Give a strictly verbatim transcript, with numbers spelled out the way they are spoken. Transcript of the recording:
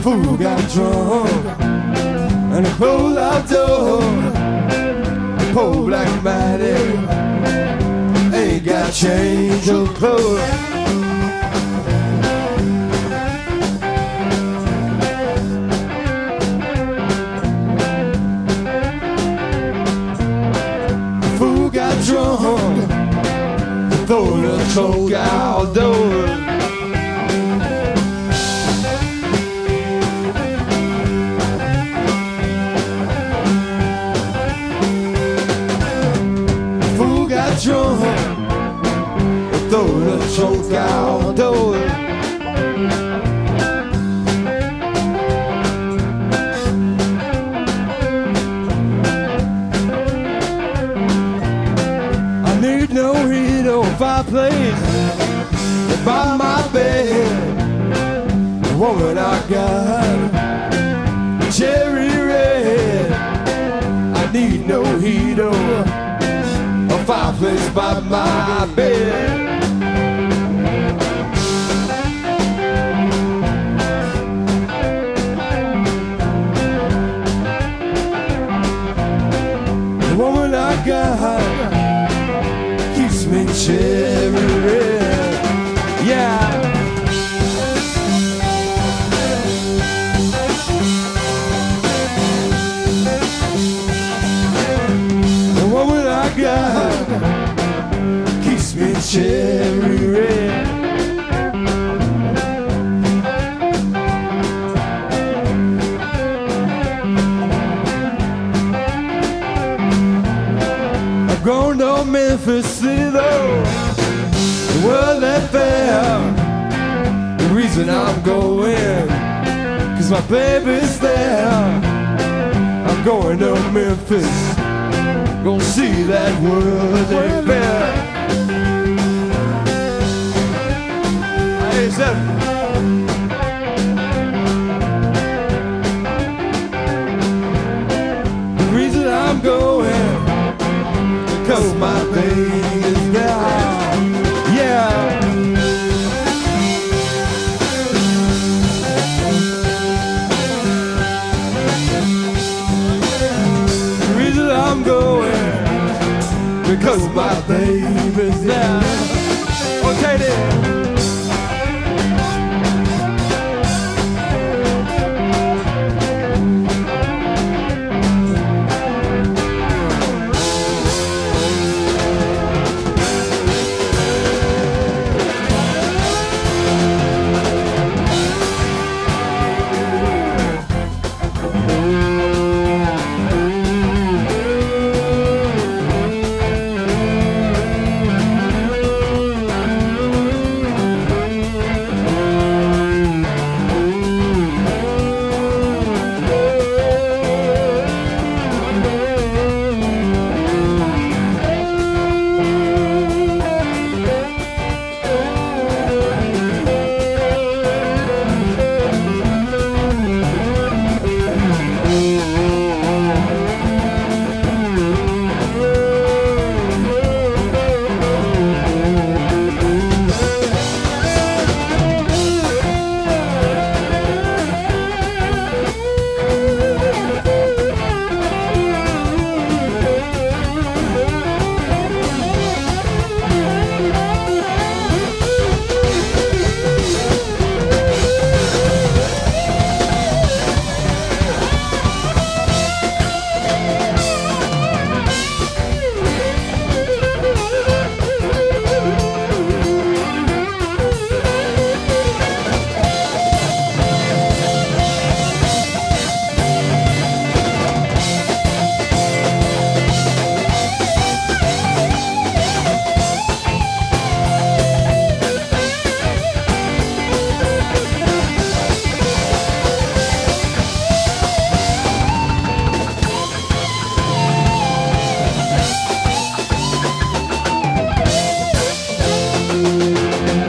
fool got drunk and the cold outdoor. The poor black mighty ain't got change of clothes. The fool got drunk, throw the coke outdoors. Drunk, throw the choke outdoors. I need no heat or fireplace by my bed. The woman I got, cherry red. I need no heat or fireplace by my bed. The woman I got keeps me cherry red. Yeah. The woman I got keeps me cherry red. I'm going to Memphis City though, the world that fair. The reason I'm going, cause my baby's there. I'm going to Memphis, gonna see that world they fair. Hey, seven.